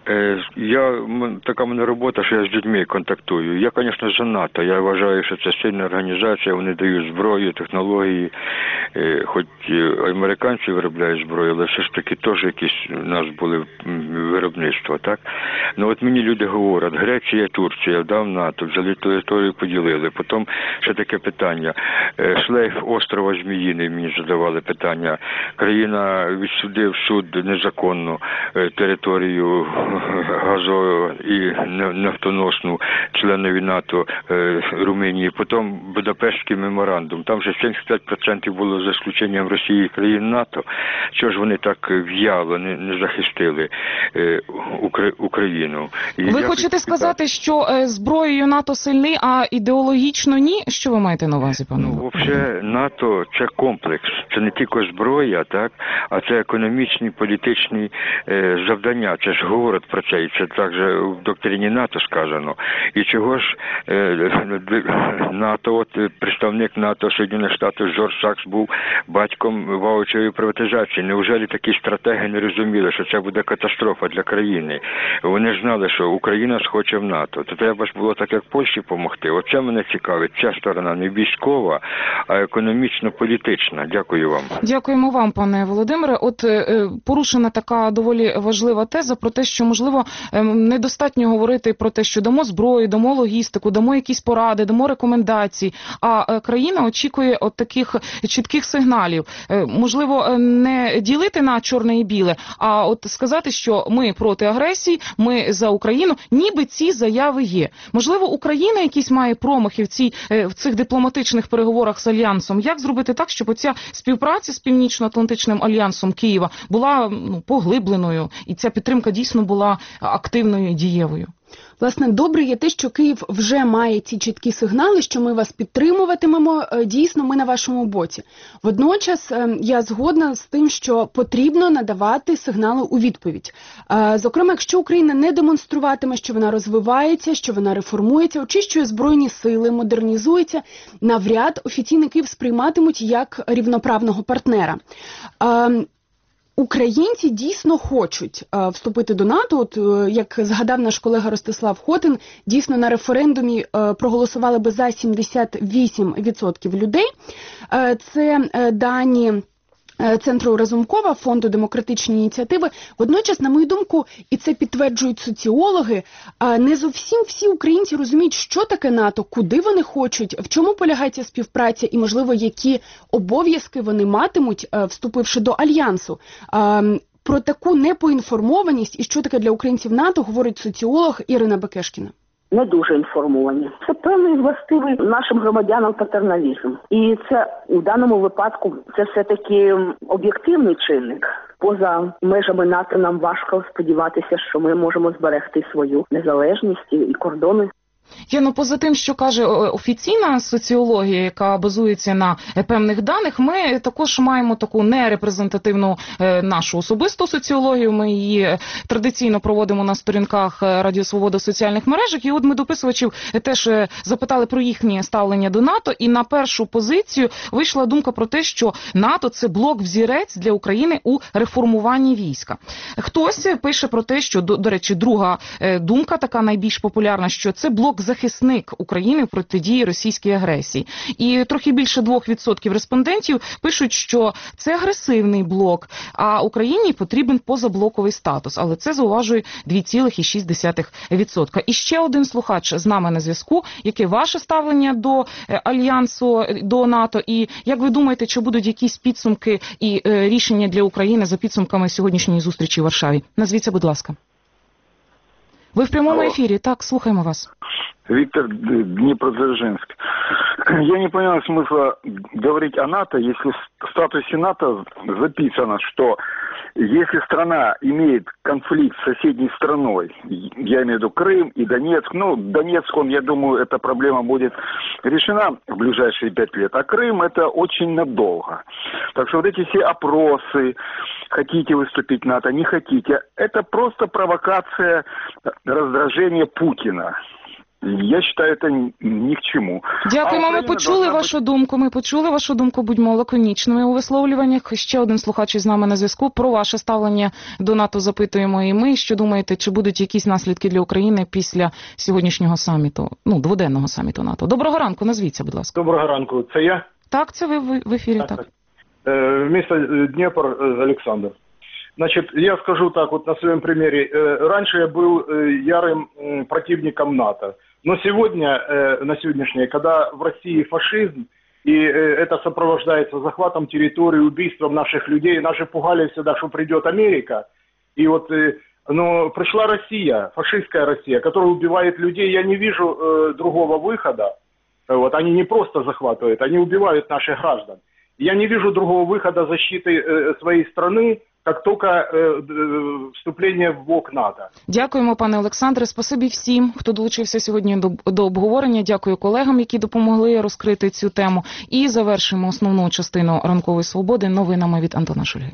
Я, така в мене робота, що я з людьми контактую. Я, звісно, за НАТО. Я вважаю, що це сильна організація, вони дають зброю, технології. Хоч американці виробляють зброю, але все ж таки теж якісь у нас були виробництва, так? Ну от мені люди говорять, Греція, Турція, дав НАТО, взяли територію, поділили. Потім ще таке питання. Шлейф острова Зміїний мені задавали питання. Країна відсудив суд незаконну територію газову і нафтоносну членові НАТО Румунії. Потім Будапештський меморандум. Там вже сімдесят п'ять відсотків було за исключенням Росії і країн НАТО. Чого ж вони так в'яло не, не захистили е, Укра... Україну? І ви хочете сказати, що е, зброєю НАТО сильний, а ідеологічно ні? Що ви маєте на увазі, пане? Ну, взагалі, НАТО – це комплекс. Це не тільки зброя, так, а це економічні, політичні е, завдання. Це ж говорить про це, і це також в доктрині НАТО сказано. І чого ж е, НАТО, от представник НАТО Сполучених Штатів Джордж Сакс був батьком ваучерної приватизації. Неужели такі стратеги не розуміли, що це буде катастрофа для країни? Вони знали, що Україна схоче в НАТО. То треба ж було так, як Польщі допомогти. Оце мене цікавить. Ця сторона не військова, а економічно-політична. Дякую вам. Дякуємо вам, пане Володимире. От е, порушена така доволі важлива теза про те, що, можливо, е, недостатньо говорити про те, що дамо зброю, дамо логістику, дамо якісь поради, дамо рекомендації, а е, країна очікує от таких чітких сигналів. Е, можливо, не ділити на чорне і біле, а от сказати, що ми проти агресії, ми за Україну, ніби ці заяви є. Можливо, Україна якісь має промахи в, цій, е, в цих дипломатичних переговорах з Альянсом. Як зробити так, щоб оця співпраця з Північно-Атлантичним альянсом Києва була ну, поглибленою, і ця підтримка дійсно була активною і дієвою? Власне, добре є те, що Київ вже має ці чіткі сигнали, що ми вас підтримуватимемо, дійсно, ми на вашому боці. Водночас, я згодна з тим, що потрібно надавати сигнали у відповідь. Зокрема, якщо Україна не демонструватиме, що вона розвивається, що вона реформується, очищує збройні сили, модернізується, навряд офіційний Київ сприйматимуть як рівноправного партнера. Українці дійсно хочуть е, вступити до НАТО. От, е, як згадав наш колега Ростислав Хотин, дійсно на референдумі е, проголосували би за сімдесят вісім відсотків людей. Е, це е, дані Центру Разумкова, Фонду демократичні ініціативи. Водночас, на мою думку, і це підтверджують соціологи, не зовсім всі українці розуміють, що таке НАТО, куди вони хочуть, в чому полягає ця співпраця і, можливо, які обов'язки вони матимуть, вступивши до Альянсу. Про таку непоінформованість і що таке для українців НАТО говорить соціолог Ірина Бекешкіна. Не дуже інформовані. Це певний властивий нашим громадянам патерналізм. І це у даному випадку це все-таки об'єктивний чинник. Поза межами НАТО нам важко сподіватися, що ми можемо зберегти свою незалежність і кордони. Я, ну, поза тим, що каже офіційна соціологія, яка базується на певних даних, ми також маємо таку нерепрезентативну е, нашу особисту соціологію. Ми її традиційно проводимо на сторінках Радіо Свобода в соціальних мережах. І от ми дописувачів теж запитали про їхнє ставлення до НАТО. І на першу позицію вийшла думка про те, що НАТО – це блок-взірець для України у реформуванні війська. Хтось пише про те, що, до, до речі, друга е, думка, така найбільш популярна, що це блок захисник України в протидії російській агресії. І трохи більше двох відсотків респондентів пишуть, що це агресивний блок, а Україні потрібен позаблоковий статус. Але це зауважує два цілих шість десятих відсотка. І ще один слухач з нами на зв'язку. Яке ваше ставлення до Альянсу, до НАТО? І як ви думаєте, чи будуть якісь підсумки і е, рішення для України за підсумками сьогоднішньої зустрічі в Варшаві? Назвіться, будь ласка. Ви в прямому Алло. ефірі, так, слухаємо вас. Виктор, Днепродзержинск. Я не понял смысла говорить о НАТО, если в статусе НАТО записано, что если страна имеет конфликт с соседней страной, я имею в виду Крым и Донецк, ну, Донецк, он, я думаю, эта проблема будет решена в ближайшие пять лет, а Крым это очень надолго. Так что вот эти все опросы, хотите выступить в НАТО, не хотите, это просто провокация раздражения Путина. Я вважаю, це ні к чому. Дякуємо, ми почули вашу думку, ми почули вашу думку, будьмо лаконічними у висловлюваннях. Ще один слухач із нами на зв'язку. Про ваше ставлення до НАТО запитуємо і ми. Що думаєте, чи будуть якісь наслідки для України після сьогоднішнього саміту, ну, дводенного саміту НАТО? Доброго ранку, назвіться, будь ласка. Доброго ранку, це я? Так, це ви в ефірі, так. так. Е, місто Дніпро, Олександр. Значит, я скажу так, вот на своем примере. Раньше я был ярым противником НАТО. Но сегодня, на сегодняшний, когда в России фашизм, и это сопровождается захватом территории, убийством наших людей, наши пугали всегда, что придет Америка. И вот, но пришла Россия, фашистская Россия, которая убивает людей. Я не вижу другого выхода. Вот, они не просто захватывают, они убивают наших граждан. Я не вижу другого выхода защиты своей страны, як тільки е, вступлення в блок НАТО. Дякуємо, пане Олександре. Спасибі всім, хто долучився сьогодні до, до обговорення. Дякую колегам, які допомогли розкрити цю тему. І завершимо основну частину ранкової свободи новинами від Антона Шульги.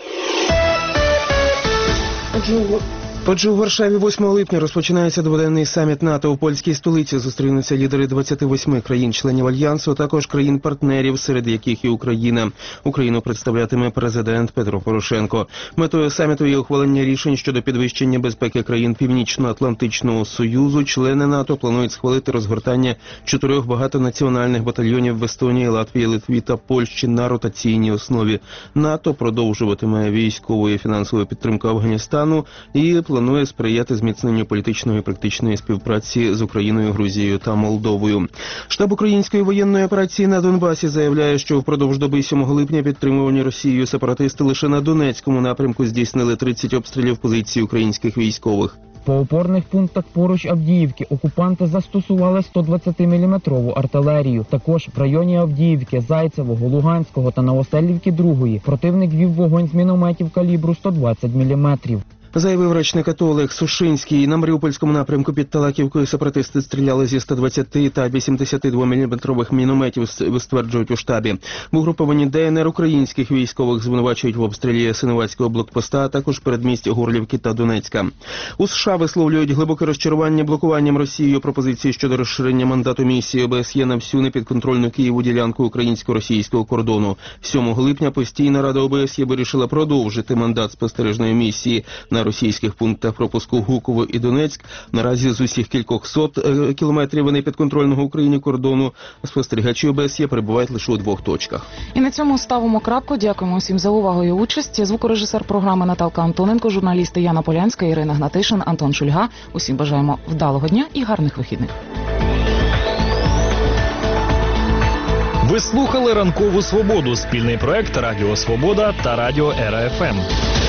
Отже, у Варшаві восьмого липня розпочинається дводенний саміт НАТО. У польській столиці зустрінуться лідери двадцяти восьми країн-членів Альянсу, а також країн-партнерів, серед яких і Україна. Україну представлятиме президент Петро Порошенко. Метою саміту є ухвалення рішень щодо підвищення безпеки країн Північно-Атлантичного Союзу. Члени НАТО планують схвалити розгортання чотирьох багатонаціональних батальйонів в Естонії, Латвії, Литві та Польщі на ротаційній основі. НАТО продовжуватиме військову і фінансову підтримку Афганістану і планує сприяти зміцненню політичної і практичної співпраці з Україною, Грузією та Молдовою. Штаб української воєнної операції на Донбасі заявляє, що впродовж доби сьомого липня підтримувані Росією сепаратисти лише на Донецькому напрямку здійснили тридцять обстрілів позицій українських військових. По опорних пунктах поруч Авдіївки окупанти застосували сто двадцятиміліметрову артилерію. Також в районі Авдіївки, Зайцевого, Луганського та Новоселівки другої противник вів вогонь з мінометів калібру сто двадцять міліметрів. Заявив речник АТО Олег Сушинський. На Маріупольському напрямку під Талаківкою сепаратисти стріляли зі сто двадцяти та вісімдесятидвоміліметрових мінометів, стверджують у штабі. В угрупованні ДНР українських військових звинувачують в обстрілі Синевацького блокпоста, а також передмість Горлівки та Донецька. У США висловлюють глибоке розчарування блокуванням Росією пропозиції щодо розширення мандату місії ОБСЄ на всю непідконтрольну Києву ділянку українсько-російського кордону. сьомого липня постійна рада ОБСЄ вирішила продовжити мандат спостережної місії на на російських пунктах пропуску Гуково і Донецьк. Наразі з усіх кількох сот е, кілометрів непідконтрольного Україні кордону спостерігачі О Б С Є перебувають лише у двох точках. І на цьому ставимо крапку. Дякуємо всім за увагу і участь. Звукорежисер програми Наталка Антоненко, журналісти Яна Полянська, Ірина Гнатишин, Антон Шульга. Усім бажаємо вдалого дня і гарних вихідних. Ви слухали «Ранкову свободу» – спільний проект Радіо Свобода та Радіо Ера Ф М.